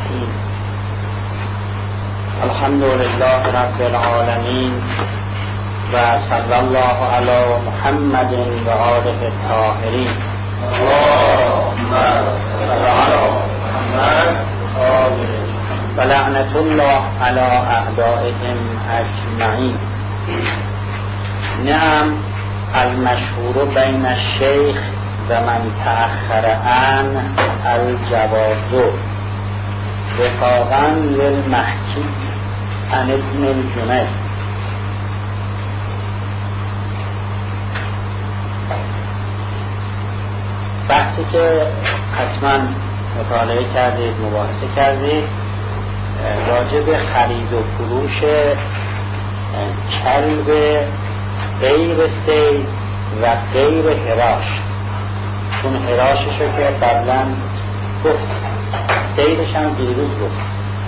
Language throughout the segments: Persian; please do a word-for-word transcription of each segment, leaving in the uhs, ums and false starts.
الرحیم. الحمد لله رب العالمین و صلی الله علی محمد و آله الطاهرین. اللهم صل علی محمد و لعنت الله علی اعدائهم اجمعین. نعم المشهور بین الشیخ و من تأخر عن الجواز وفاقا للمحکی عن ابن الجنید. بحثی که حتما مطالعه کردید، مباحثه کردید، راجع به خرید و فروش کلب غیر صید و غیر هراش. چون هراششو که قبلا گفت، صیدش هم دیروز گفت.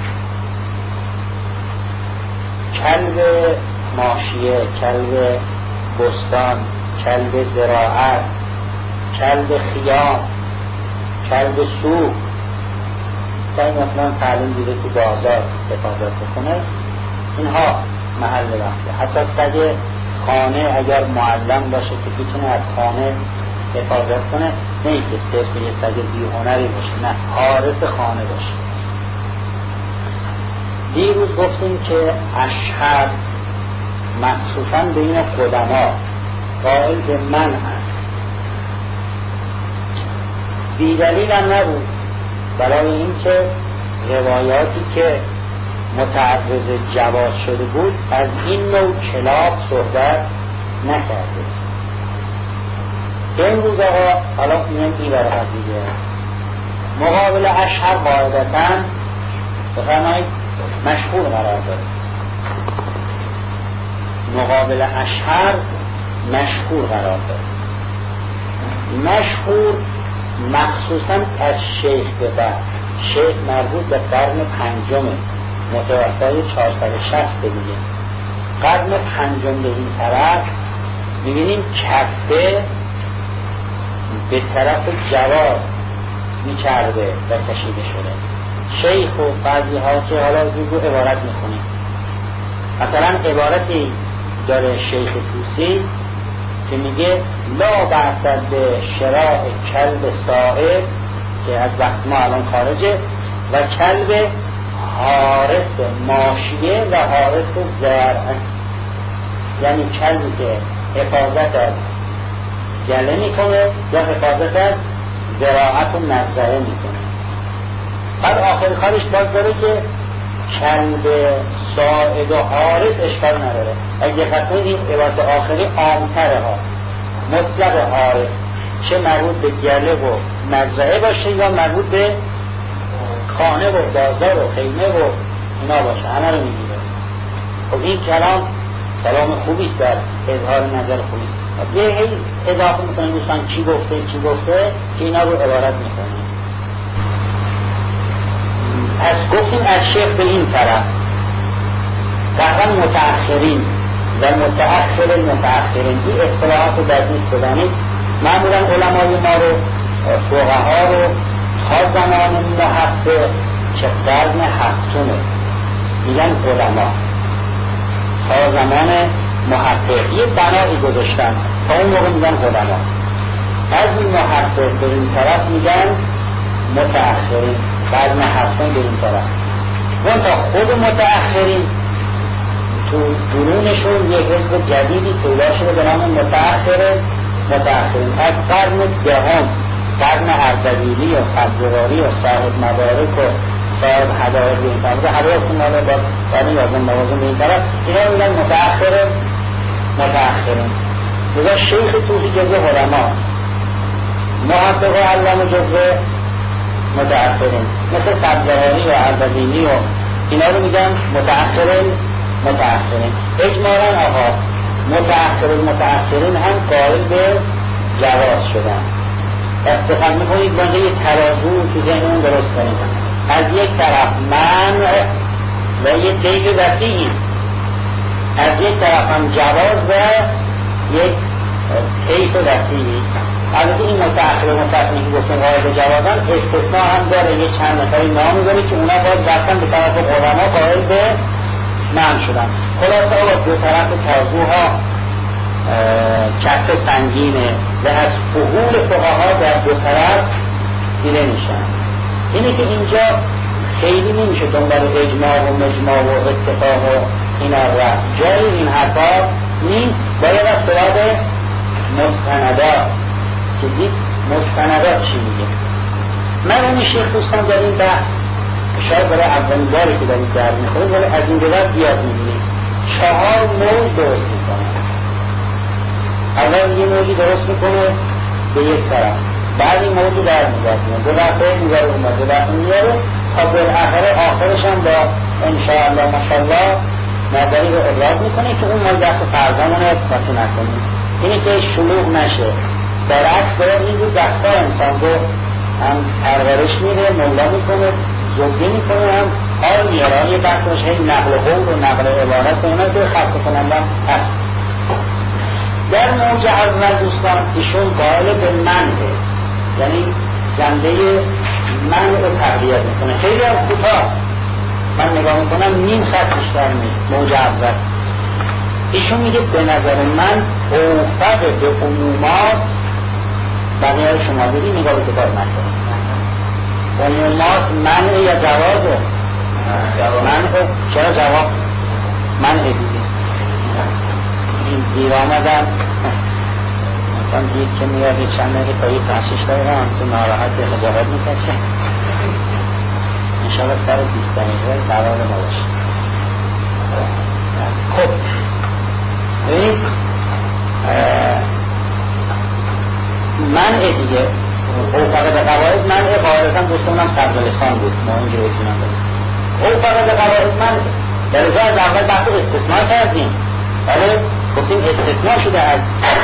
کلب ماشیه، کلب بستان، کلب زراعت، کلب خیام، کلب سوق، سعی مثلا تعلیم دیده تو بازار حفاظت بکنه، اینها محل وقته. حتی سگ خانه اگر معلم باشه که بتونه از خانه حفاظت کنه، نه اینکه صرف یه سگ بی‌هنری باشه، نه، حارس خانه باشه. دیروز گفتیم که اشهر مخصوصا بین قدما قائل به من هست، بیدلیل هم نبود، برای اینکه روایاتی که متعرض جواز شده بود از این نوع کلاب صحبت نکرده. امروز آقا حالا میان این برای دیگه مقابل اشهر قاعدتا بفرمایید مشهور قرار داره. مقابل اشهر مشهور قرار داره. مشهور مخصوصا از شیخ به بعد، شیخ مربوط به قرن پنجمه، متوسطی چهارصد و شصت بگیم. قرن پنجم به این طرف میبینیم کفه به طرف جواد میچرده و کشیده شده. شیخ و بعضی ها که حالا رو عبارت میکنیم، مثلا عبارتی داره شیخ توسی که میگه لا بعد به شراء کلب صاحب، که از وقت ما الان خارجه، و کلب حارس ماشیه و حارس زرع، یعنی کلبی که حفاظت از گله میکنه یا حفاظت از زراعت و مزرعه میکنه. بعد آخر کارش باز داره که کلب ساعد و حارس اشکال نداره. اگه خطور این عبارت آخری عامتره ها، مطلق حارس، چه مربوط به گله و مزرعه باشه یا مربوط به خانه و بازار و خیمه و اینا باشه، همه رو میگیره. خب این کلام کلام خوبیست، در اظهار نظر خوبیست. یه هی اضافه میکنیم دوستان چی گفته چی گفته که اینا رو عبارت میکنیم. پس گفتیم از شیخ به این طرف تقریبا متأخرین و متأخر متأخرین، این اصطلاحات رو در نیست بدانید. معمولا علمای ما رو، فقها رو تا زمان محقق که قرن هفتمه میگن علما، تا زمان محقق یه بنایی گذاشتن، تا اون موقع میگن علما. از این محقق به این طرف میگن متأخرین، قرن هفتم به این طرف. اون تا خود متأخرین تو درونشون یه حزب جدیدی پیدا شده به نام متأخر متأخرین. از قرن دهم، قرن اردبیلی و سبزواری و صاحب مدارک و صاحب هدایق به این طرف، هدایق کناله با بانی یازم نوازم به این طرف، اینا میگن متأخر متأخرین. بذار شیخ توسی جزء علما، محقق و علم جزء متأخرین، مثل سبزواری و اردبیلی و اینا رو میگن متأخرین متأخرین. اجمالاً آقا متأخرین متأخرین هم قائل به جواز شدن. استفاده میکنید بانده یه ترازو تو ذهنمون درست کنید. از یک طرف منع و یه دیگ وسیعی، از یک طرف هم جواز و یک طیف وسیعی. البته این متأخر و متأخرین که گفتن قائل به جوازن استثناء هم داره، یه چند نفری نام می‌ذاره که اونا باید رفتن به طرف علما قائل به منع شدن. خلاصه آقا دو طرف ترازوها کف سنگینه و از فحول فقها در دو طرف دیده میشن. اینه که اینجا خیلی نمیشه دنبال اجماع و مجماع و اتفاق و اینا رفت، جای این حرفا نیست. باید از سراغ مستندات که دید مستندات چی میگه. من اون شیخ دوستان در این بحث شاید برای اولین باری که در این درد میخوره، ولی از این به بعد بیاد میبینید چهار موج درست میکنه. اول یه موجی درست میکنه به یک طرف، بعد این موجی در میگردونه، دو دفعه میگره اومد، دو دفعه میگره تا بالاخره آخرش هم با انشاءالله ماشاءالله نظری رو ابراز میکنه که اون موج دست فرزانه رو اثباتی نکنید. اینه که شلوغ نشه. در عکس باید این رو دستا انسان رو هم پرورش میده، مولا میکنه، زوگی میکنه، هم حال میاره. یه بحثش هی نقل قول و نقل عبارت و اینا که خلق کنندم هست. در موج اول دوستان ایشون قائل به منعه، یعنی جنبه منع رو تقویت میکنه. خیلی از کوتاه من نگاه میکنم نیم خط بیشتر نیست. موج اول ایشون میگه به نظر من اوفق به عمومات بقیه رو شما بدید نگاه به کتاب نکنید. عمومات منع یا جوازه؟ منع. چرا جواز؟ منع دیگه. این دیر آمدن مثلا دید که میاد یه چند دقیقه تا یه پنجشش دقیقه هم تو ناراحت به خجالت میکشه. انشاءالله سر بیست دقیقه قرار ما باشه. خب ببینید منع دیگه اوفق به قواعد منع قاعدتا دوستانم صدر لسان بود، ما اینجا اجنان داریم. اوفق به قواعد منع در ازای از اول بحث استثناء کردیم، ولی گفتیم استثناء شده از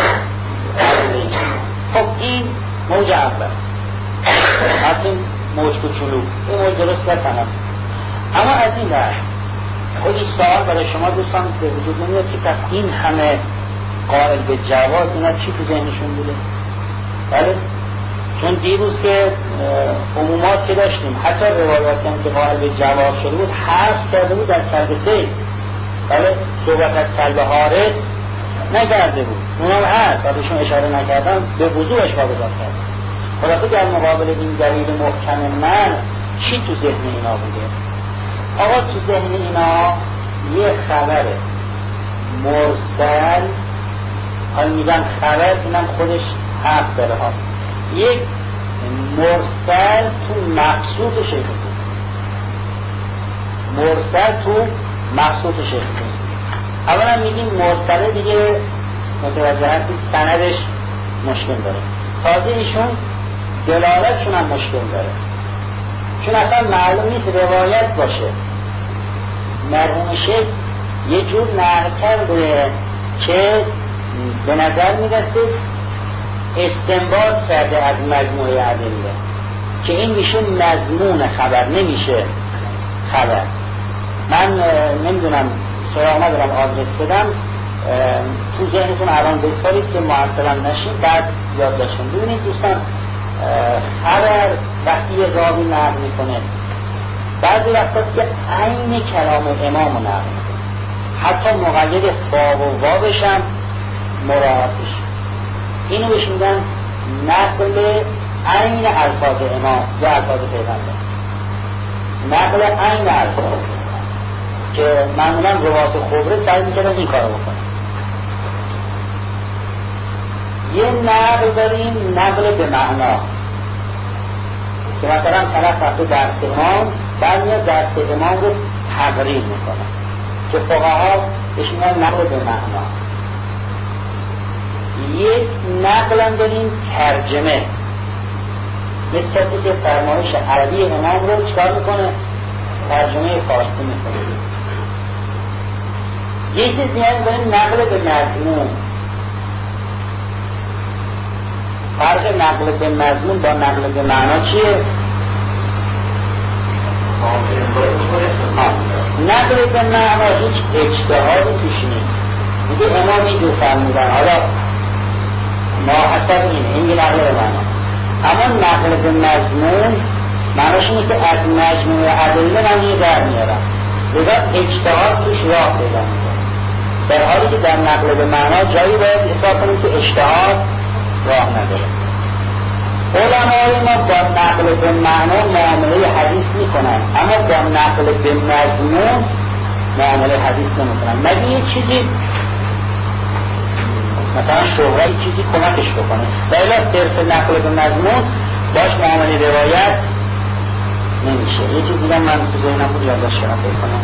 خب این موج اول از این موج کوچولو این موج درست کرد تمام. اما از این در خودی سوال برای شما دوستان به وجود نمیاد که پس این همه قائل به جواز اینا چی تو ذهنشون بوده؟ بله چون دیروز که عمومات که داشتیم حتی روایات هم که قائل به جواز شده بود حرف کرده بود در کلب سید، بله صحبت از کلب حارس نکرده بود، اونم هست بعدشون اشاره نکردن به وضوحش واگذار کرد. خلاصه در مقابل این دلیل محکم من چی تو ذهن اینا بوده؟ آقا تو ذهن اینا یه خبره مرسل، حال میگن خبر اینم خودش حق داره ها، یک مرسل تو مقصود شیخ بود، مرسل تو مقصود شیخ بود. اولا میگیم مرسله دیگه متوجه هستی سندش مشکل داره، تازه ایشون دلالتشون هم مشکل داره، چون اصلا معلوم نیست روایت باشه. مرحوم شیخ یه جور نقل کرده که به نظر میرسه استنباط کرده از مجموعه ادله که این میشه مضمون خبر، نمیشه خبر. من نمیدونم سراغ ندارم آدرس بدم، تو ذهنتون الان بگذارید که معطلا نشین بعد یاد داشتن. ببینید دوستان خبر وقتی یه راوی نقل میکنه بعضی وقتا که عین کلام امام نقل میکنه، حتی مقید فا و وابش هم مراعاتش، اینو بهش میگن نقل عین الفاظ امام یا الفاظ پیغمبر، نقل عین الفاظ که معمولا روات خبره سعی میکنن این کارو بکنن. یه نقل داریم نقل به معنا که مثلا طرف وقتی درس امام بعد میاد درس امام رو تقریر میکنن که فقها بهش میگن نقل به معنا. یک نقل هم داریم ترجمه، مثل که فرمایش عربی امام رو چکار میکنه؟ ترجمه فارسی میکنه. یک چیز دیگه داریم نقل به مضمون. فرق نقل به مضمون با نقل به معنا چیه؟ نقل به معنا هیچ اجتهادی توش نیست، میگه امام اینجور فرمودن، حالا ما حسب اینه، این یه نقل به معنا. اما نقل به مضمون معناش اینه که از مجموع ادله من یه در میارم، لذا اجتهاد توش راه پیدا میکنه، در حالی که در نقل به معنا جایی باید حساب کنیم که اجتهاد راه نداره. علمای ما با نقل به معنا معامله حدیث میکنن، اما با نقل به مضمون معامله حدیث نمیکنن، مگه یه چیزی مثلا شهرت چیزی کمکش بکنه و الا صرف نقل به مضمون باش معامله روایت نمیشه. یه چیز دیگه من تو ذهنم بود یادداشت کردم بکنم.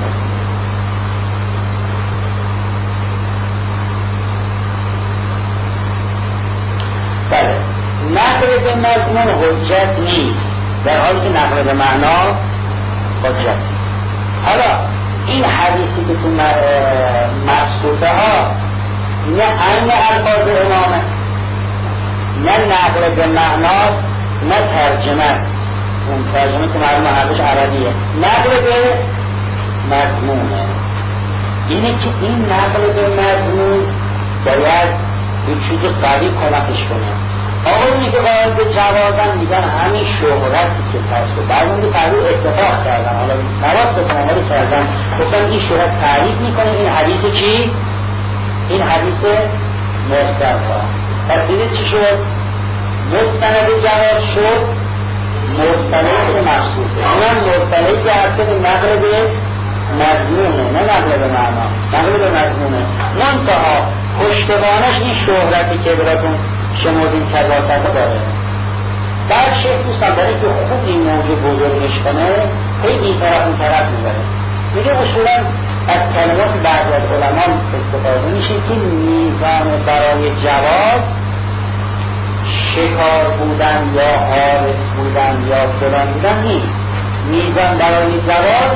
بله، نقل به مضمون حجت نیست، در حالی که نقل به معنا حجت. حالا این حدیثی که تو مسکوته ها نه عین الفاظ امامه، نه نقل به معنا، نه ترجمه، اون ترجمه که معلوم حرفش عربیه، نقل به مضمونه. اینه که این نقل به مضمون باید یه چیز قوی کمکش کنه. آقایونی که باید به جوازن میگن همین شهرتی که پس و بعد اون تحریف اتفاق کردن، حالا نواز بکنم ولی کردن گفتن این شهرت تعریف میکنه این حدیث چی؟ این حدیث مسترها. پس دیده چی شد؟ مستند جواز شد مستند مخصوصه. اونم مستند که حتی به نقل به مضمونه، نه نقل به معنا، نقل به مضمونه. منتها پشتوانش این شهرتی که براتون شمردین کذاکت داره. در شیخ دوستان برای که خوب این موضوع بزرگش کنه خیلی این طرف اون طرف میبره. میگه اصولا از کلمات بعضی از علمان استفاده میشه که میزان برای جواز شکار بودن یا حارس بودن یا فلان بودن نیست. میزان برای جواز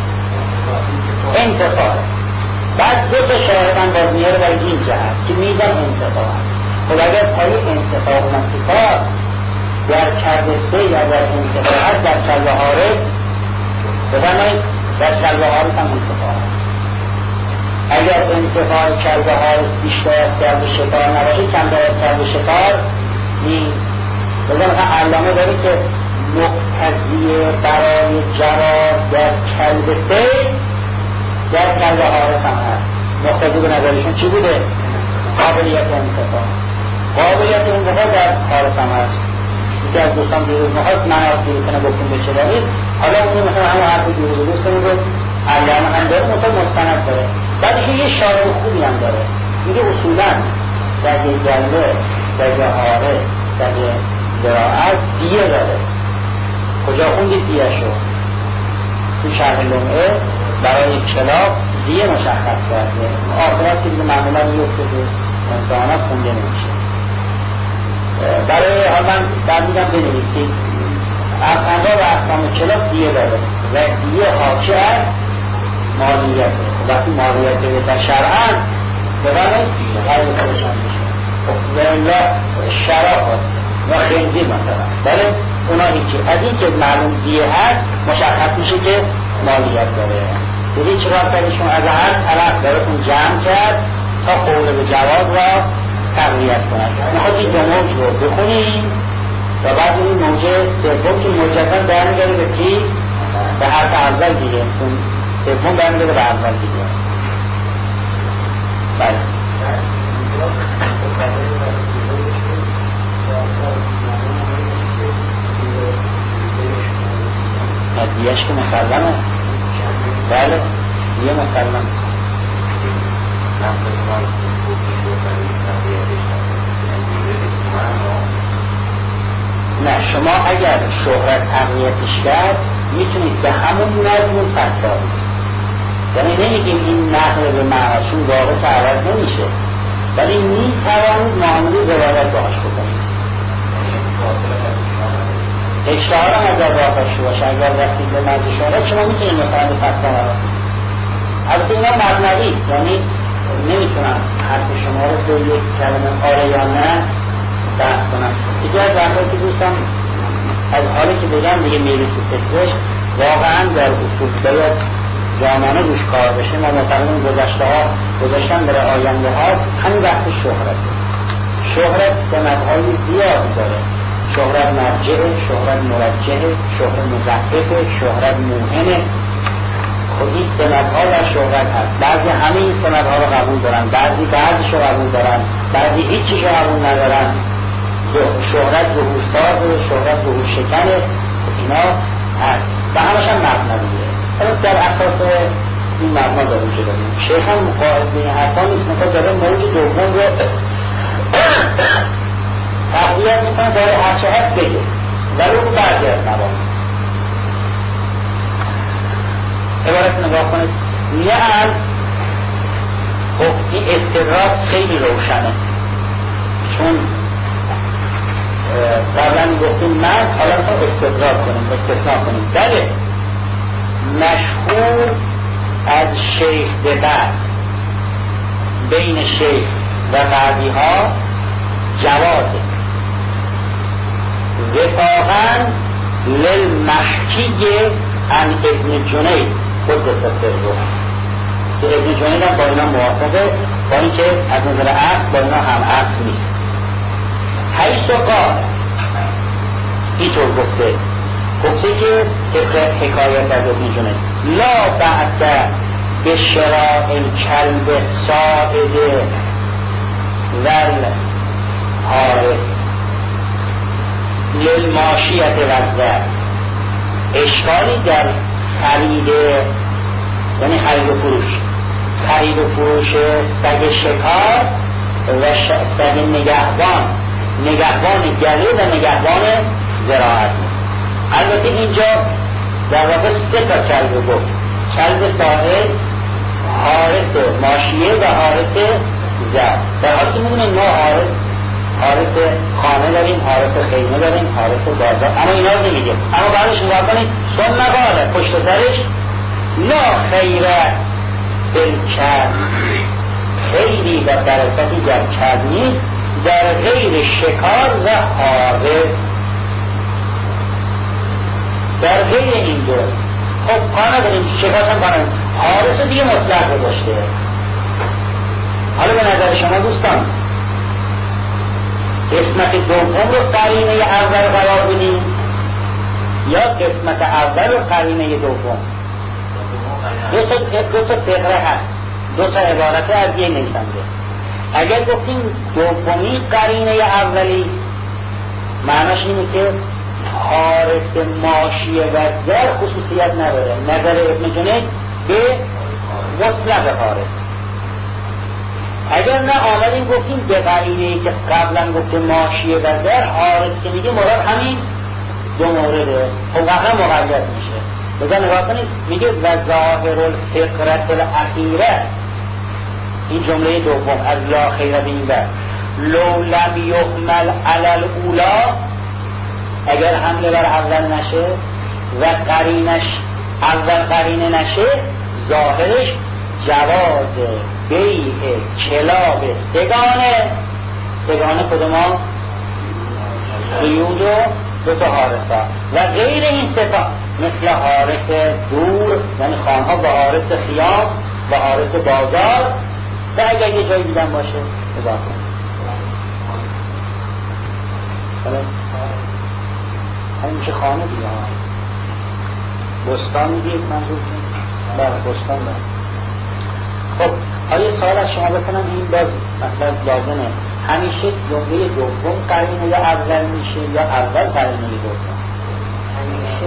انتفاع. بعد دو تا شاهدن باز میاره برای این جهت که میزان انتفاع. خب اگر پای انتفاع و انتفاع در کردسته یا در انتفاع در کلب حارس بفرمایید در کلب حارس هم انتفاع. اگر انتفاع کلب حارس بیشتر از کلب شکار نباشه کمتر از کلب شکار نیست. بزن مثلا علامه داره که مقتضی برای جواز در کلب سیر در کلب حارس هم هست. مقتضی به نظرشون چی بوده؟ قابلیت انتفاع. قابلیت انتفاع در حارس هم هست. یکی از دوستان دیروز مخواست من از دیروز کنه بکن بشه دارید، حالا اونی مثلا همه حرفی دیروز دوست کنید رو علامه هم داره مطمئن مستند داره. بعدش یه شاعر خوبی هم داره، میگه اصولا در یه جلوه در یه حاره در یه زراعت دیه داره. کجا خوندید دیه شو؟ تو شرح لمعه برای کلاف دیه مشخص کرده. آخرات که دیگه معمولا میفته تو امتحانات خونده نمیشه. برای حال من در میگم بنویسید انواع و اقسام کلاف دیه داره و دیه حاکی از مالیت. وقتی مالیت در شرعا ببرید غیر خودشان میشه و الا شراب و خنزیر مثلا، بله اونا هیچی. از این که معلوم دیه هست مشخص میشه که مالیت داره. دیدی چرا کردشون از هر طرف داره اون جمع کرد تا قول به جواز را تقویت کنند. میخواد این دو موج رو بخونیم و بعد این موج سوم که مجدد برمیگره به کی؟ به حرف اول دیگه. سوم برمیگره به اول دیگه. بله دیهش که مسلمه. بله دیه مسلمه. نه شما اگر شهرت تقویتش کرد میتونید به همون مضمون فتوا بدید. یعنی نمیگیم این نقل به معاشون واقع عوض نمیشه، ولی میتوانید معامله روایت باهاش بکنید. اشتهار هم اگر واقع شو باشه، اگر رسید به مرز شهرت شما میتونید مثلا به فتوا بدید. البته اینا مبنوی، یعنی نمیتونم حرف شما رو به یک کلمه آره یا نه بحث کنم. یکی از وقتی که دوستم از حالی که بگم دیگه میری تو فکرش واقعا در اصول باید جامانه روش کار بشه. ما مثلا گذشته ها گذاشتن برای آینده ها همین وقت شهرت شهرت سندهای زیادی داره، شهرت مرجعه، شهرت مرجعه، شهرت مضحکه، شهرت موهنه. خب این سندها در شهرت هست. بعضی همه این سندها رو قبول دارن، بعضی بعضیش رو قبول دارن، بعضی هیچیش رو قبول ندارن. شهرت ظهورساز، شهرت ظهور شکنه، اینا هست و همش هم مبنویه. اما در اساس این مبنا داریم شده داریم. شیخ هم مقاعد به این حرفا نیست، مثلا داره موج دوم رو تقویت میکنه، داره هرچه هست بگه ولی اون بعضی از نباید عبارت نگاه کنید. نه خب این استدراک خیلی روشنه، چون قبلا گفتیم من حالا تا استدراک کنیم، استثناء کنیم. بله مشهور از شیخ به بعد بین شیخ و بعدی ها جوازه وفاقا للمحکی عن ابن جنید خود دسته رو که ابن جنید هم با اینا موافقه، با اینکه از نظر عقل با اینا هم عقل نیست. حیث و قال اینطور گفته گفته که حکایت از ابن جنید لا بعد به شراع الکلب ساعده ول حارس للماشیت وزده. اشکالی در خرید یعنی خرید و فروش خرید و فروش سگ شکار و سگ نگهبان نگهبان گله و نگهبان زراعت. البته اینجا در واقع سه تا کلب گفت، کلب ساحل، حارس ماشیه و حارس زر. در حالی که میدونیم ما حارس حارس خانه داریم، حارس خیمه داریم، حارس بازار، اما اینا رو نمیگیم. اما بعدش نگاه کنید ثم قال پشت سرش لا خیره بالکلب، خیلی و برکتی در کلب نیست در غیر شکار و حارس، در غیر این دو. خب پا نداریم شکار هم پا نداریم، حارس رو دیگه مطلق گذاشته. حالا به نظر شما دوستان قسمت دوم رو قرینه اول قرار بدیم یا قسمت اول رو قرینه دوم؟ دو تا دو تا فقره هست، دو تا عبارت از یه نویسنده. اگر گفتیم دومی قرینه اولی معناش اینه که حارس ماشیه و زر خصوصیت نداره. نظر ابن جنید به مطلق حارس. اگر نه آمدیم گفتیم به قرینه‌ای که قبلا گفته ماشیه و زر، حارس که میگه مراد همین دو مورده، خب قبلا مقید میشه. بذار نگاه کنید میگه و ظاهر الفقرة الاخیره، این جمله دوم از لا خیره به این بر لو لم یحمل علی الاولا، اگر حمله بر اول نشه و قرینش اول قرینه نشه ظاهرش جواز بیع کلاب سگانه سگانه کدوما؟ قیود و دو تا حارسا و غیر این ستا مثل حارس دور یعنی خانها با حارس خیام و حارس بازار و اگر یه جایی دیدن باشه نگاه کن. همین میشه خانه دیگه ها. بستان میگید منظور کنید؟ بله بستان دارم. خب آیا سوال از شما بکنم این باز مثلا لازمه همیشه جمله دوم قرینه یا اول میشه یا اول قرینه دوم؟ همیشه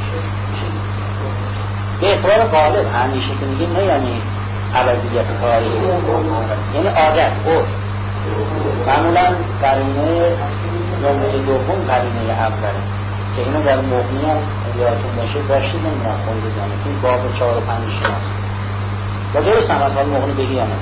به اعتبار غالب همیشه که میگیم نه یعنی ابدیت کاری، یعنی عادت او معمولا قرینه جمله دوم قرینه اوله که اینو در مغنی هم یادتون باشه داشتید نمیدونم خونده جانه این باب چهار و پنج شما و درست هم از حال مغنی بگی آمد.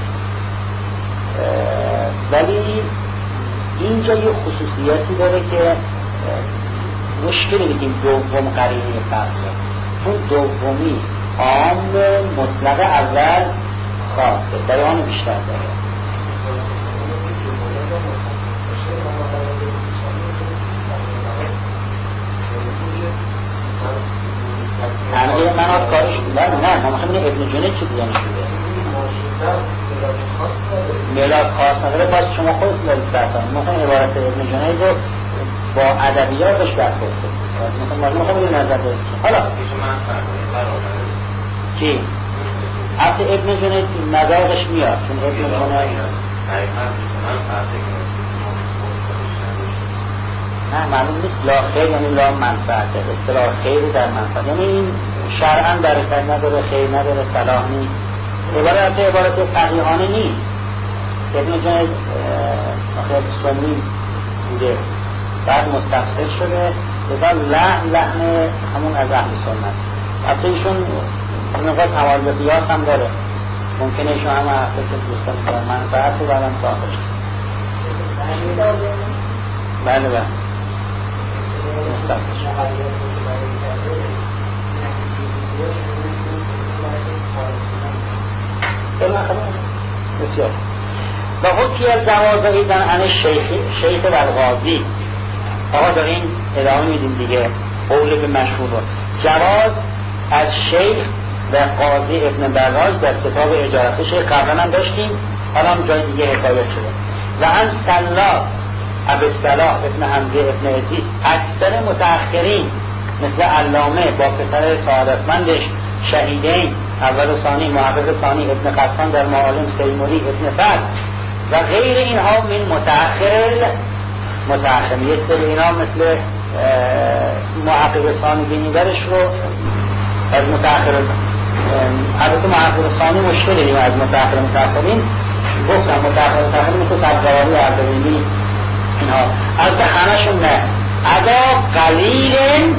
ولی اینجا یه خصوصیتی داره که مشکلی بگیم دوم قرینه فرقه، چون دومی عام مطلق اول خاصه بیان بیشتر داره. همه منات کارش نه نه ما میخوایم ابن جنید چی بیان شده میلاد خاص نداره، باید شما خودت دارید برکنید. مثلا عبارت ابن جنید رو با ادبیاتش برخورده مثلا ما خیلی نظر داریم. حالا چی؟ حتی ابن جنید نظرش میاد چون ابن جنید نه معلوم نیست لا خیر یعنی لا منفعته، اصطلاح خیر در منفعت یعنی این شرعاً برکت نداره، خیر نداره، صلاح نیست. عبارت عبارت فقیهانه نیست. ابن جنید آخر سنی بوده بعد مستقل شده لذا لحن لحن همون از اهل سنت. حتی ایشون مقدار تمایزیات هم داره، ممکنه ایشون هم احساس دوستان داره منفعت رو بعدم ساخته شد. بله بله بسیار و حکی از جواز ایدن عن شیخ و الغازی. آقا دارین ادامه میدیم دیگه قول به مشهور رو. جواز از شیخ و قاضی ابن براج در کتاب اجارت شیخ قبلا هم داشتیم، حالا هم جای دیگه حکایت شده. و ان صلاح ابوالصلاح ابن حمزه ابن عزیز اکثر متأخرین مثل علامه با پسر سعادتمندش شهیدین اول و ثانی محقق ثانی ابن قطان در معالم تیموری ابن فضل و غیر اینها من متأخر متأخریت در اینا مثل محقق ثانی بینیدرش رو از متأخر البته محقق ثانی مشکل داریم از متأخر متأخرین گفتم متأخر متأخرین مثل تبزواری و اردبیلی اینها البته همشون نه ادا قلیل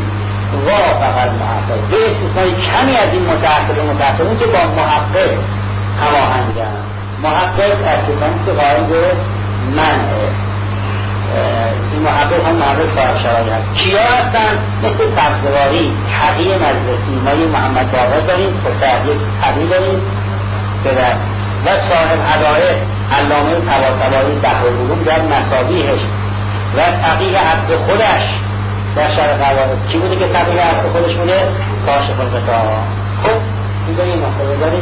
وافق المحقق به استثنای کمی از این متأخر متأخرین که با محقق هماهنگن. محقق ارتکانی که قائل به منعه این محقق هم محقق صاحب شرایط هست. کیا هستن؟ مثل تبزواری تقی مجلسی ما یه محمد باقر داریم خودتحقیق تقی داریم و صاحب هدایه علامه طباطبایی بحرالعلوم در مصابیحش و تقی عبد خودش در شرح قواعد. چی بوده که تقی عبد خودش بوده؟ کاشف الغطا. خب این داریم مخبر داریم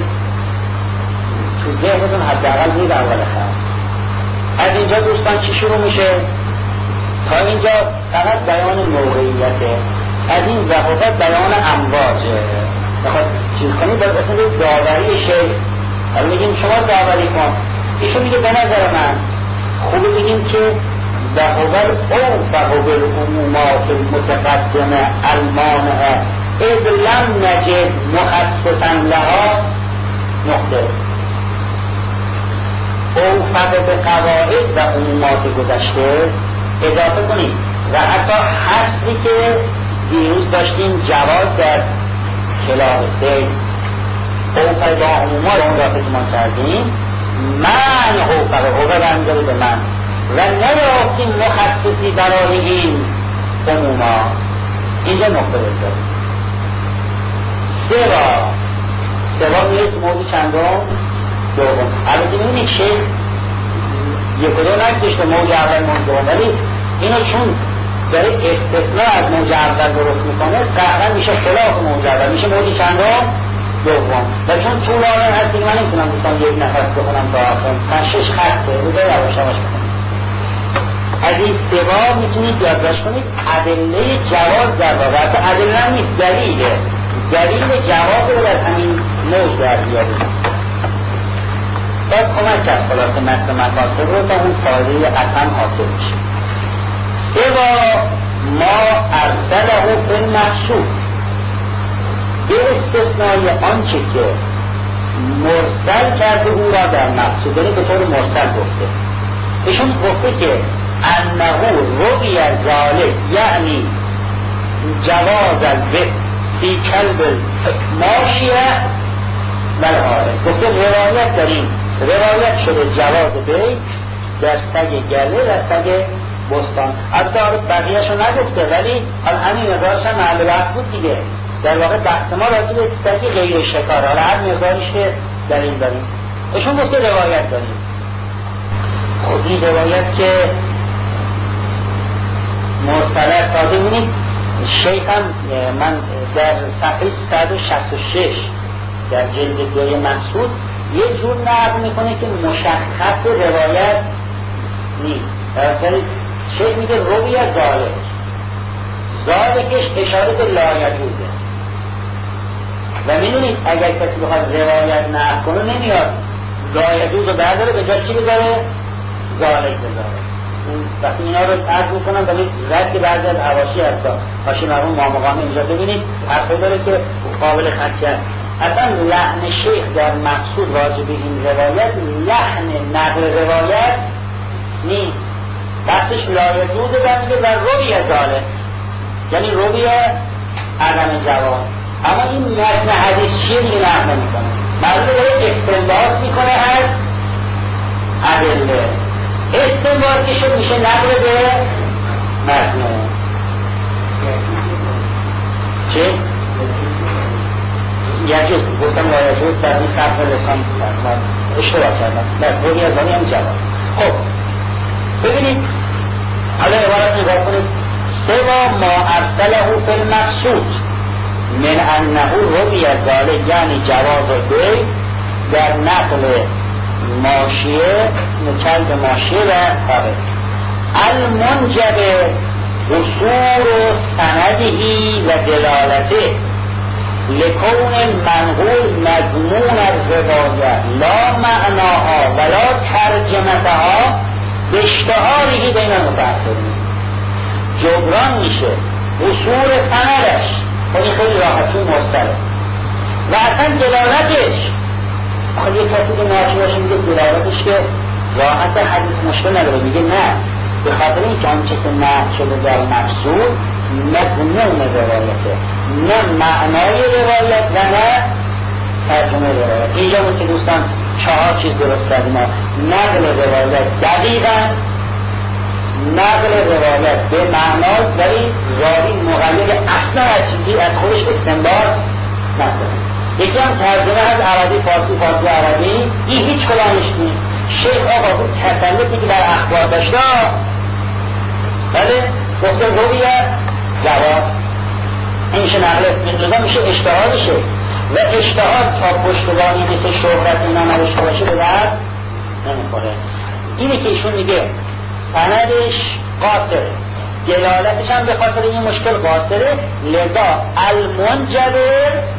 تو ذهنتون حداقل میده اول خواهد. از اینجا دوستان چی شروع میشه؟ تا اینجا فقط بیان موقعیته، از این وحوفت بیان امواجه. بخواد چیز کنید باید اصلا داوری شیخ حالا میگیم شما داوری کن، ایشون میگه به نظر من خوبه بگیم که وحوفت او وحوفت العمومات المتقدم المانعه اذ لم نجد مخصصا لها نقطه او فقط قواعد و عمومات گذشته اضافه کنید و حتی حصری که دیروز داشتیم جواز در خلاف سید او فقط با عمومات اون را فکرمان کردیم من او فقط او را برمیداره به من و نیافتیم مخصصی برای این عموما. اینجا نقطه بزاریم سه را سه را میرید موضوع چندم دوم. البته نمیدید شیخ یک و دو نکشته موج اول موج دوم، ولی اینو چون داره استثناء از موج اول درست میکنه قهرن میشه خلاف موج اول میشه موج چندم دوم. و چون طولانه هست دیگه من نمیتونم دوستان یک نفس بخونم تا آخر من شش خطه روزه یواش یواش بکنم. از این سبا میتونید یادداشت کنید ادله جواز در واقع حتی ادله نیست دلیله دلیل جواز رو در همین موج در بیارید باید کمک کرد خلاصه مثل مقاصد رو تا اون فایده قطعا حاصل میشه. سبا ما ارسله فی المحسوب به استثنای آنچه که مرسل کرده او را در مقصود یعنی به طور مرسل گفته. ایشون گفته که انه روی ذالک یعنی جواز البه فی کلب ماشیه بالآره. گفته روایت داریم روایت شده جواز بی در سگ گله در سگ بستان. حتی بقیهش رو نگفته ولی حالا همین مقدارش هم محل بحث بود دیگه. در واقع بحث ما راجع به سگ غیر شکار حالا هر مقدارش که دلیل داریم. ایشون گفته روایت داریم. خب این روایت که مرسله تازه بینید شیخ هم من در صفحه صد و شصت و شش در جلد دوی محسود یه جور نقل میکنه که مشخص روایت نیست. در شیخ میگه روی ذالک، ذالکش اشاره به لایجوزه. و میدونید اگر کسی بخواد روایت نقل کنه نمیاد لایجوز رو برداره به جاش چی بذاره؟ ذالک بذاره. وقتی اینا رو عرض میکنم ولی رد که بعضی از حواشی هستا حاشیه مرحوم مامقامی اینجا ببینید حرفی داره که قابل خدشه. اصلا لحن شیخ در مقصود راجع به این روایت لحن نقل روایت نیست، بحثش لایجوزه و میگه و روی ذالک، یعنی روی عدم جواب. اما این متن حدیث چیه دیگه نقل نمیکنه، معلومه داره استنباط میکنه از ادله. استنباط که شد میشه نقل به متن. چه؟ یجوز گفتم لایجوز در این صرف لسان اشتباه کردم، نه روی ذالک هم جواب. خب ببینید حالا عبارت نگاه کنید. سوا ما ارسله فی المقصود من انه روی ذالک، یعنی جواز بی در نقل ماشیه کلب ماشیه و خبر المنجب اصول سندهی و دلالته لکون منقول مضمون الروایه لا معناها ولا ترجمتها به اشتهاری بین المتأخرین. جبران میشه اصول سندش، خیلی خیلی راحتی مستره و اصلا دلالتش. آخه یک کسی که ناشی باشه میگه دلالتش که راحت حدیث مشکل نداره، میگه نه، به خاطر این که آنچه که نقل شده در مقصود مضمون روایته، نه معنای روایت و نه ترجمه روایت. اینجا بود که دوستان چهار چیز درست کردیم. نقل روایت دقیقا نقل روایت به معناست ولی راوی مقید اصلا از چیزی از خودش استنباط نکنه. یکی هم ترجمه از عربی فارسی فارسی عربی، این هیچ کلامش نیست. شیخ آقا بود تسلطی که در اخبار داشته بله گفته رویت جواب این میشه نقل میشه میشه اشتهارشه و اشتهار تا پشتوانی مثل شهرت اینا نداشته باشه به درد نمیخوره. اینه که ایشون میگه سندش قاصره، دلالتش هم به خاطر این مشکل قاصره، لذا المنجبه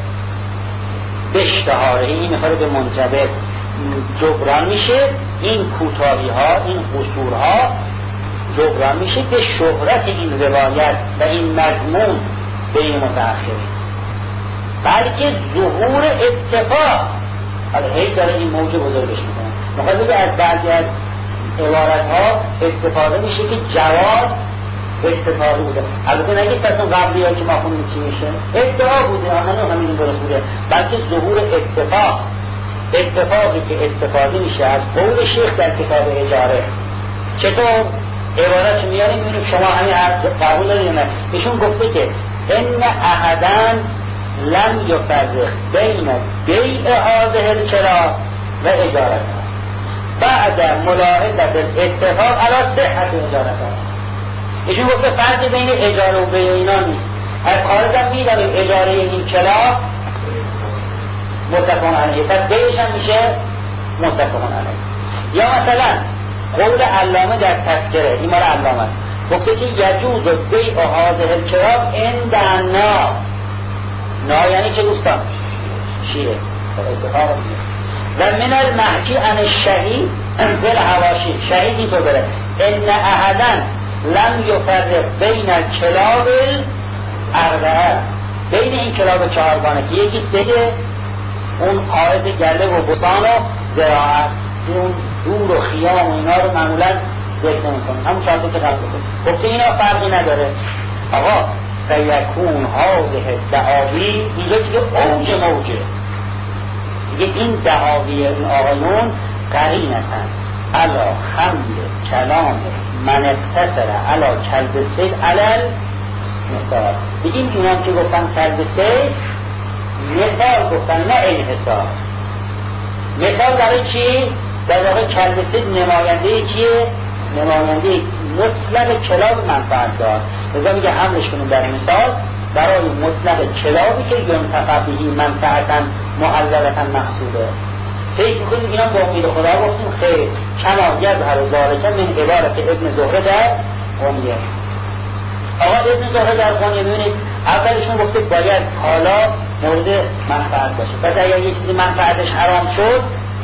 به اشتهاره، این میخوره به منجبه جبران میشه، این کوتاهی ها این قصورها جبران میشه به شهرت این روایت و این مضمون بین متأخرین، بلکه ظهور اتفاق. حالا هی داره این موضوع بزرگش میکنه، میخواد بگه از بعضی از عبارت ها استفاده میشه که جواز اتفاقی بوده. البته نگید پس اون قبلی ها که ما خونیم چی میشه اتفاق بوده، اما نه همین درست بوده، بلکه ظهور اتفاق، اتفاقی که استفاده میشه از قول شیخ در کتاب اجاره. چطور عبارت میاریم میبینیم شما همین عرض قبول دارید نه؟ ایشون گفته که ان احدن لم یفرق بین بیع هذه الکرا و اجارتها بعد ملاحظه الاتفاق علی صحت اجارتها. ایشون گفته فرق بین اجاره و بیع اینا نیست، از خارج هم میداریم اجاره این کلا متفقون علیه، پس بیعش هم میشه متفقون علیه. یا مثلا قول علامه در تذکره، این مال علامه گفته که یجوز بیع هذه الکرا عند النا، نا یعنی که دوستان چیه؟ اتفاق میشه. و من المحکی عن الشهید بل حواشی، شهید اینطور بره ان احدن لم یفرق بین کلاب الاربعه، بین این کلاب چهارگانه که یکی دیگه اون قاعد گله و بطان و زراعت، اون دور و خیام و اینا رو معمولا ذکر نمی‌کنه، همون چهار تا که قبل بود گفته اینا فرقی نداره. آقا فیکون هذه دعاوی اینجا دیگه اوج موجه دیگه، این دعاوی این آقایون قرینتن علا حمل کلام من اقتصر علا کلب سید علل مثال. بگیم اینام که گفتن کلب سید مثال گفتن نه انحصار. مثال برای چی؟ در واقع کلب سید نماینده چیه؟ نماینده مطلق کلاب منفعت دار. لذا میگه حملش کنیم در مثال برای مطلق کلابی که ینتفع بهی منفعتا معللتا مقصوده. فکر میکنیم اینا با امید خدا گفتیم خیر کما یظهر ذلک من عبارت ابن زهره در قنیه. آقا ابن زهره در قنیه ببینید اولشون گفته باید حالا مورد منفعت باشه، پس اگر یک چیزی منفعتش حرام شد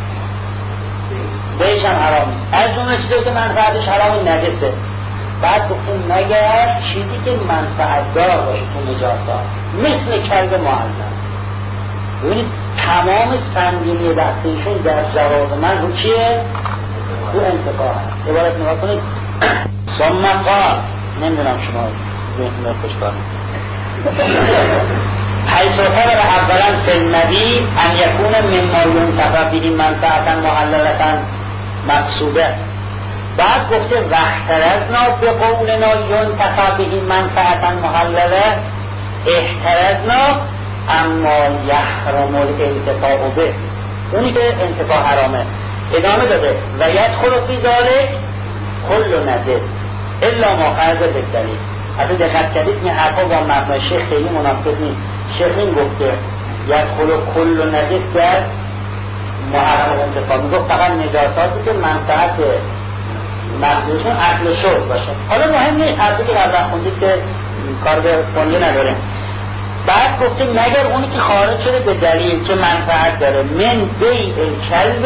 بهش هم حرام نیست. از جمله چیزی که منفعتش حرام نجسه. بعد گفتیم مگر چیزی که منفعت دار باشه تو نجاست مثل کلب معلم. ببینید تمام سنگینی دستشون در جواز من رو چیه؟ رو انتفاع هست. عبارت نگاه کنید ثم قال، نمیدونم شما ذهن خوشبان حیث طلب اولا فی النبی ان یکون مما ینتفع به منفعتا محللتا مقصوده. بعد گفته واحترزنا به قولنا ینتفع به منفعتا محلله احترزنا اما یحرم الانتفاع به، اونی که انتفاع حرامه. ادامه داده و یدخل فی ذلک کل نجس الا ما خرج بالدلیل. حتی دقت کردید این حرفا با مبنای شیخ خیلی مناسب نیست. شیخ این گفته یدخل کل نجس در محرم انتفاع، میگفت فقط نجاساتی که منفعت مقصودشون اصل شرب باشه. حالا مهم نیست، حرفی که قبلا خوندید که کار به قنیه نداره. بعد گفته مگر اونی که خارج شده به دلیل که منفعت داره من بیع الکلب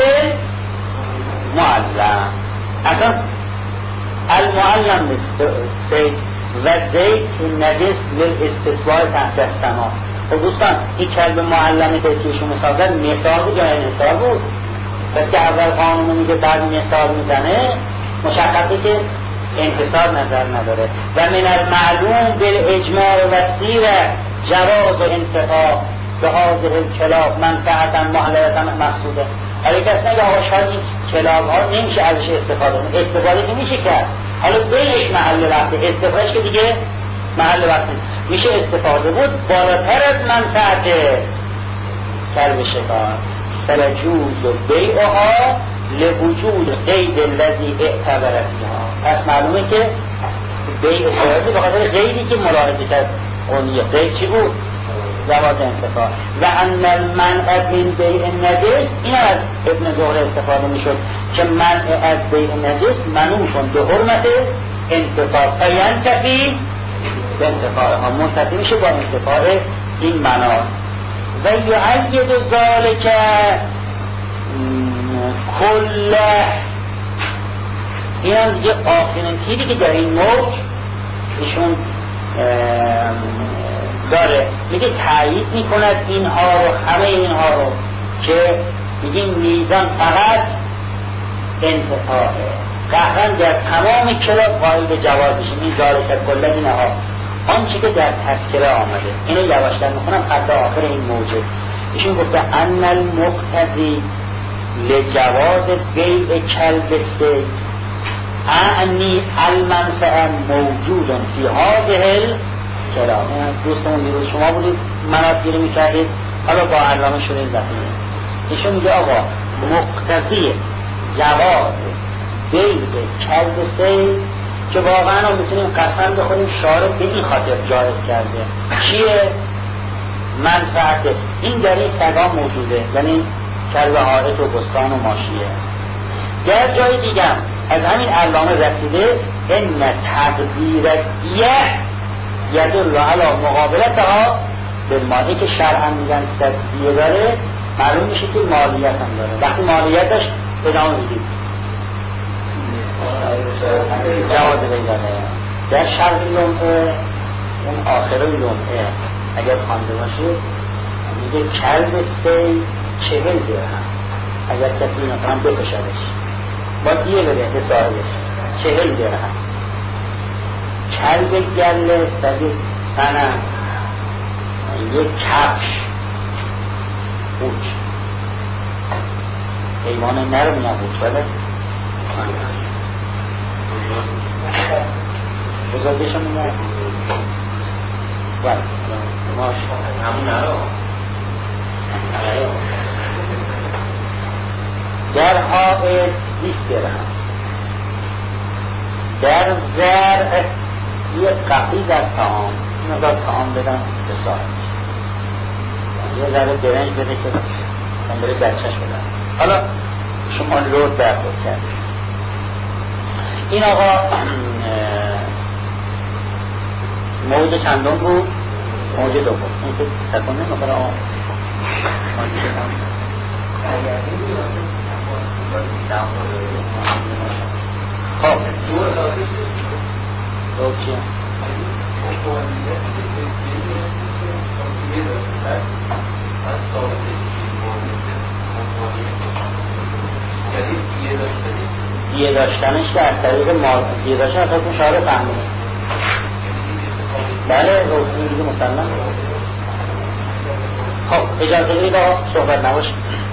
معلم. اصلا المعلم زید و زید نجس للاستثباء تحت السماع. خب دوستان این کلب معلمی که ایشون مثال زد مثال بود یا مثال بود؟ پس که اول قانون میگه بعد مثال میزنه مشخصه که انحصار نظر نداره. و من المعلوم بالاجماع و سیره جواز انتفاع به حاضر کلاب منفعتا محللتا مقصوده. حالا کس نگه آقا شاید این کلاب ها نمیشه ازش استفاده کنه، استفاده نمیشه کرد. حالا بیش محل وقته، استفادهش که دیگه محل وقته میشه استفاده بود بالاتر از منفعت کلب شکار. فلجوز بیعها لوجود قید الذی اعتبر فیها. پس معلومه که بیع شکار به خاطر قیدی که ملاحظه کرد قنیه. قید چی بود؟ جواز انتفاع. و ان المنع من بیع النجس، این از ابن زهره استفاده میشد که منع از بیع النجس منوشون به حرمت انتفاع فینتفی به انتفاع ها، منتفی میشه با انتفاع این منع. و یعید ذالک کله، این هم دیگه آخرین تیری که در این موج ایشون داره، میگه تایید میکند اینها رو، همه اینها رو که میگیم میزان فقط انتفاعه. قهرن در تمام کلاب قائل به جواز میشیم. این ذالک کله اینها آنچه که در تذکره آمده، اینو یواشتر میکنم حتی آخر این موجه. ایشون گفته ان المقتضی لجواز بیع کلب الصید اعنی المنفعه موجود فی هذه الکلام. دوستمون دیروز شما بودید منات گیری میکردید، حالا با علامه شدید دفعه. ایشون میگه آقا مقتضی جواز بیع کلب الصید که واقعا هم میتونیم قسم بخوریم شارع به این خاطر جایز کرده. چیه؟ منفعت این در این سگا موجوده، یعنی کلب حائط و بستان و ماشیه. در جای دیگه از همین علامه رسیده ان تقدیر یه یدل علی مقابلتها بالمالی که شرعا میگن تقدیر داره، معلوم میشه که مالیت هم داره. وقتی مالیتش ادامه میدید جواز بیداره. در شرق لمعه اون آخره لمعه اگر خوانده باشید میگه کلب سی چهل درهم، اگر کسی نکنم بکشدش با دیه بده به صاحبش چهل درهم. کلب گله سدید تنم یک کفش بوچ حیوان نرم یا بوچ بله بزرگشم میگه بله ماش همون نرو در حائط بیست درهم. در زرع یک قفیز از طعام، این ازاد طعام بدن به صاحب، یه ذره برنج بده که من بره بچهش بدن. حالا شما رو برخورد کرد. این آقا موج چندم بود؟ موج دوم. این که تکانه نمیخوره آقا خب دو چیه؟ دیه داشتنش در طریق مال دیه داشتن اصلا کن شعر فهمونه بله روزی دیگه مسلم. خب اجازه دیگه با صحبت نباشه.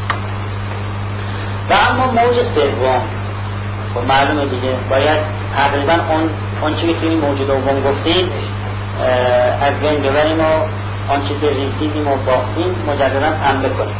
و اما موج سوم خب معلومه دیگه باید تقریبا اون اون چیزی که این موج دوم گفتیم از بین ببریم و آن چیزی که ریسیدیم و باختیم مجددا حمله کنیم.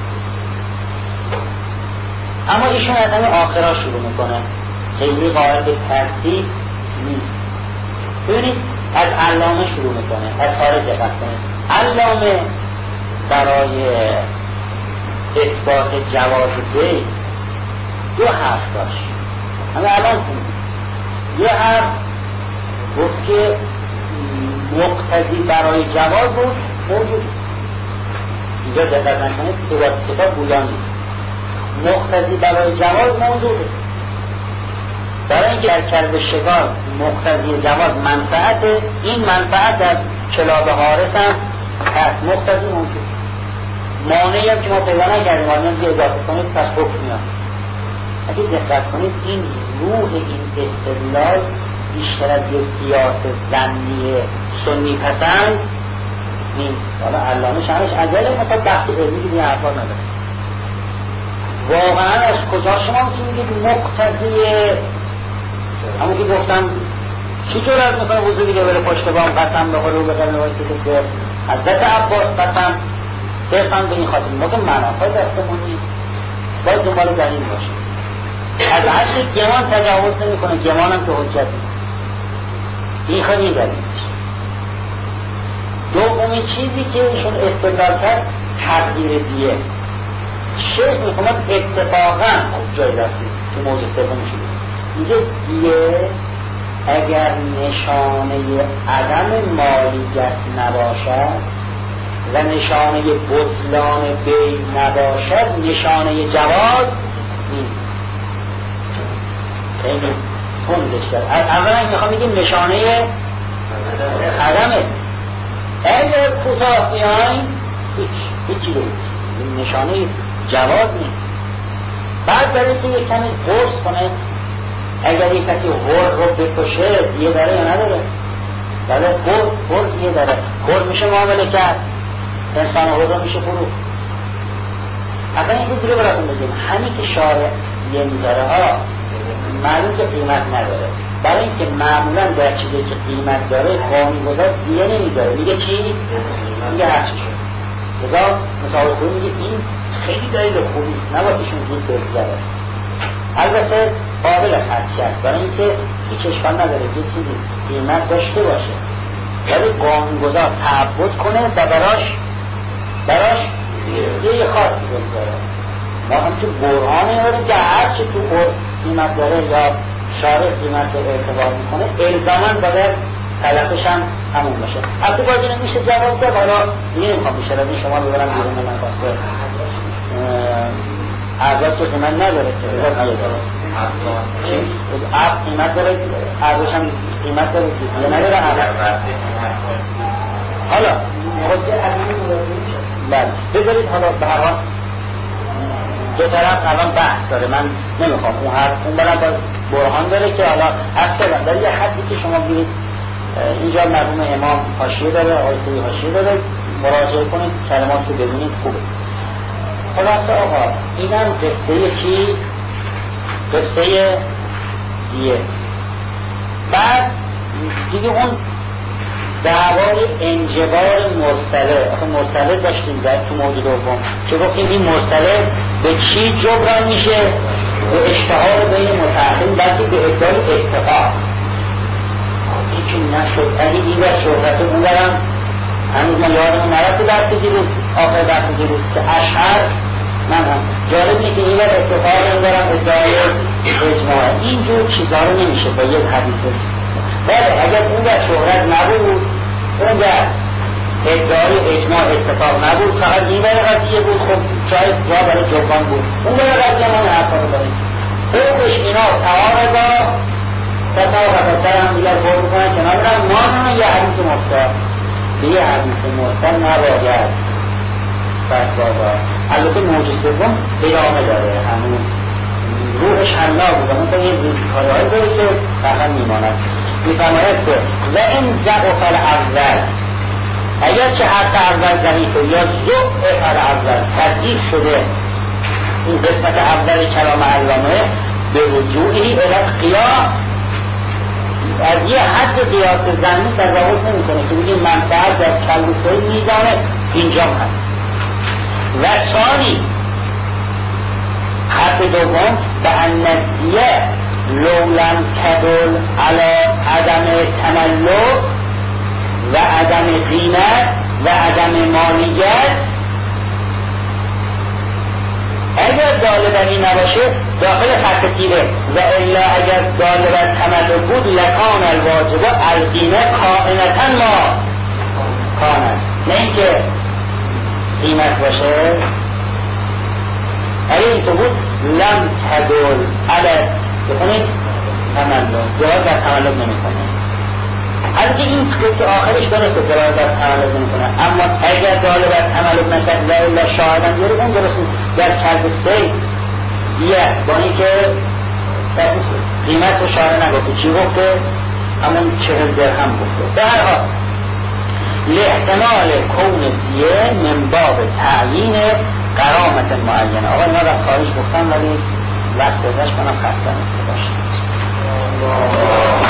اما ایشون از همه آخرها شروع میکنه، خیلی قائل به ترتیب نیست. ببینید از علامه شروع میکنه، از خارج دقت کنید. علامه برای اثبات جواز بی دو حرف داشت. همه الان یه حرف گفت که مقتضی برای جواز بود موجود. اینجا دقت نکنید که باید کتاب بودان نیست. مقتضی برای جواز موجوده. برای اینکه در کلب شکار مقتضی جواز منفعت، این منفعت از کلاب حارس هم هست، مقتضی موجود. مانعی هم که ما پیدا نکردیم مانعی هم که اضافه کنید پس حکم میاد. اگه دقت کنید این روح این استدلال بیشتر از یک قیاس ظنی سنی پسند نیست. حالا علامه شمش عجله مثلا بحث علمی که این حرفا نداره. واقعا از کجا شما میتونید مقتضی همون که گفتم چطور از مثلا حضور دیگه بره پشت بام قسم بخوره و بقیل نوایی که حضرت عباس قسم صرفا به این خاطر ما که منافع دستمونی باید دنبال دلیل باشه. از عشق گمان تجاوز نمی کنه، گمان هم که حجت این خیلی دلیل. دومی چیزی که ایشون استدلال کرد تغییر دیه. شیخ میخواد اتفاقا خوب جای دستید که موجود سوم شده میگه دیه اگر نشانه عدم مالیت نباشد و نشانه بطلان بی نباشد نشانه جواز نیست. خیلی تندش کرد. اولا میخوام بگیم نشانه عدمه. اگر کوتاه بیاین هیچ هیچی دارید نشانه جواز نیست. بعد برای که یک کمی قرص کنه اگر یک کسی غر رو بکشه دیگه داره یا نداره؟ بله غر غر دیگه داره. غر میشه معامله کرد، انسان غر میشه فرو. اصلا این رو دیگه براتون بگیم همین که شارع یه میذاره ها معلوم که قیمت نداره. برای اینکه معمولا در چیزی که قیمت داره قانون‌گذار دیگه نمیذاره. میگه چی؟ میگه هر چی شد. لذا مثال خوبی میگه این خیلی دلیل خوبی است، نباید ایشون زود بگذره. البته قابل خدش است برای اینکه هیچ اشکال نداره یه چیزی قیمت داشته باشه ولی قانون‌گذار تعبد کنه و براش براش یه خاصی بگذاره. ما هم که برهانی داریم که هرچی تو قیمت داره یا شارع قیمت رو اعتبار میکنه الزاماً باید طلبش هم همون باشه. البته باید اینو میشه جواب داد. حالا دیگه نمیخوام بیشتر از این شما ببرم بیرون من خواسته اعضاش که قیمت نداره که اعضا دیگه داره عقل قیمت داره اعضاش هم قیمت داره دیگه نداره عقل. حالا بله بذارید حالا به هر حال دو طرف الان بحث داره. من نمیخوام اون حرف اون برم برهان داره که حالا حرف دارم در یه حدی که شما بگید اینجا مرحوم امام حاشیه داره آیتوی حاشیه داره مراجعه کنید کلمات رو ببینید خوبه. خلاصه آقا اینم قصه چی؟ قصه دیه. بعد دیگه اون دعوای انجبار مرسله آخه مرسله داشتیم در تو موجود دوم که گفتیم این مرسله به چی جبران میشه؟ به اشتهار بین متعقل بلکه به ادعای اتفاق. این که نشد اگه این در شهرت بودرم هنوز ما یادمون نرفت درست دیروز آخر درست دیروز که اشهر من هم جالب اینه که این بار اتفاق این دارم ادعای اجماع اینجور چیزها رو نمیشه با یک حدیث. بله اگر اون در شهرت نبود، اون در ادعای اجماع اتفاق نبود، فقط این بار قضیه بود، خب شاید جا برای جبان بود. اون بار قضیه ما حرفا رو داریم خوبش اینا تمام ازا کتا و خطر هم دیگر خود بکنن که نمیرم ما نه یه حدیث مفتر به یه حدیث مفتر نباید فتوا داد. البته موج سوم ادامه داره، همون روحش حنا بود، اون تا یه کارهایی داره که فقط میماند. میفرماید که و این ضعف الاول، اگر چه حق اول ضعیفه یا ضعف الاول تضعیف شده این قسمت اول کلام علامه به رجوعی الی قیاس، از یه حد قیاس ظنی تجاوز نمیکنه که بگیم منفعت در کلوسه میزانه اینجا هست. و ثانی حد دوم به النسیه لولم تدل علی عدم تملک و عدم قیمت و عدم مالیت، اگر داله بر این نباشه داخل خط تیره و الا اگر داله بر تملک بود لکان الواجبه القیمه کائنتا ما کانت، نه اینکه قیمت باشه. اگر این تو بود لم تدل علت بکنید تملک، دلالت در تملک نمی کنه. البته این که آخرش درسته دلالت در تملک نمی کنه، اما اگر دلالت در تملک نکرد و الا شاهدن بیاره اون درست در کلب سی یه با این که قیمت رو شاهد نگفته، چی گفته؟ همون چهل درهم گفته. در هر حال لاحتمال کون دیه من باب تعیین قرامت معینه. آقا اینا را خارج گفتم ولی وقت ازش کنم خسته نمیشه باشه.